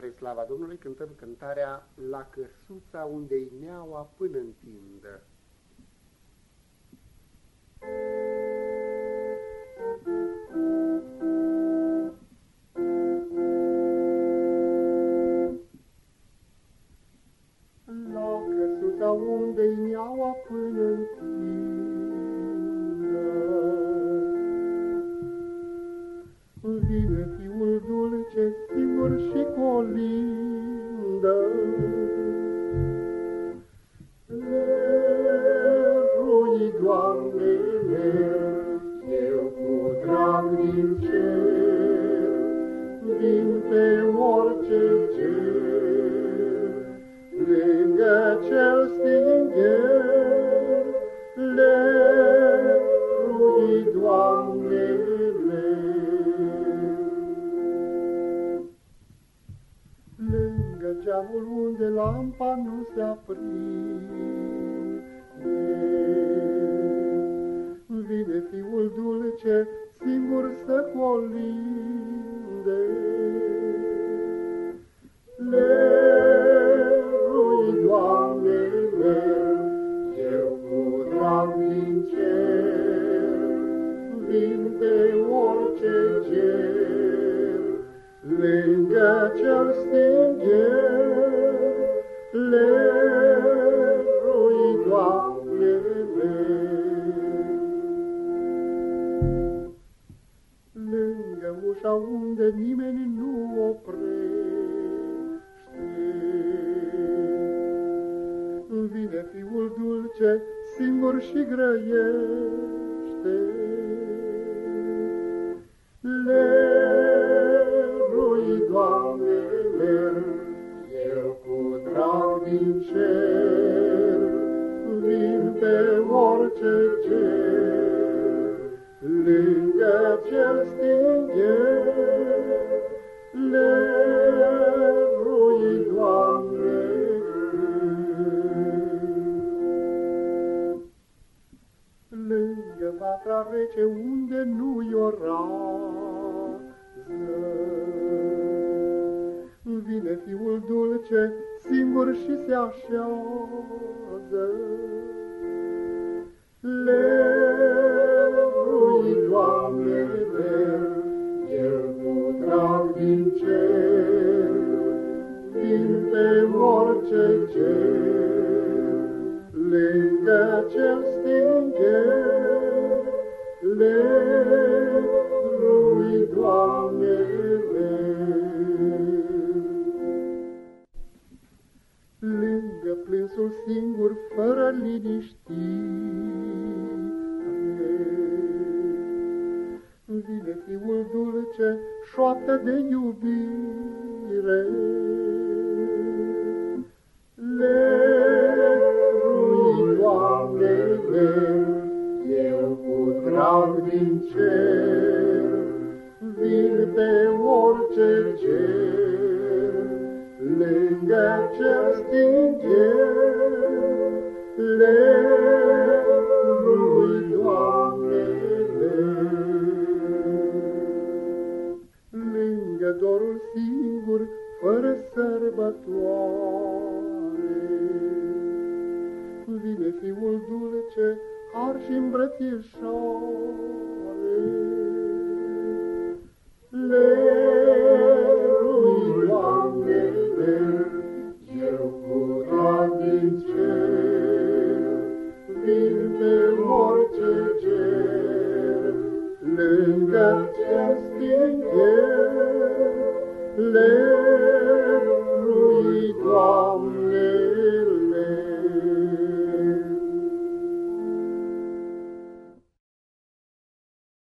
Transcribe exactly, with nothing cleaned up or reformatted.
Spre slava Domnului cântăm cântarea La căsuța unde-i neaua până întindă. La căsuța unde-i neaua până întindă, vine fiul dulce, singur și colindă. Lerui, Doamne, eu cu drag din cer, vin pe orice cer, lângă cel stingher. Lerui, Doamne, lângă geamul unde lampa nu se aprinde, vine fiul dulce, singur să colinde. Lerui, Doamne, eu cu drag din cer, vin pe orice cer, lângă cel stingher. Lerui, Doamne, lângă ușa unde nimeni nu oprește, vine fiul dulce, singur și grăiește. Lerui, Doamne, eu cu drag din cer, vin pe orice cer, lângă cel stingher. Lerui, Doamne, lângă vatra rece unde nu-i o rază, vine fiul dulce, singur și se așează. Lerui, Doamne, eu cu drag din cer, vin pe orice cer, lângă cel stingher. Lerui, Doamne, lângă plânsul singur, fără liniștire, vine fiul dulce, șoaptă de iubire. Lerui, Doamne, eu cu drag din cer, vin pe orice cer, lângă cel stingher. Lerui, Doamne, lângă dorul singur, fără sărbătoare, vine fiul dulce, har și îmbrățișare. Lerui, Doamne, eu cu drag din cer, vin pe orice cer, lângă cel stingher.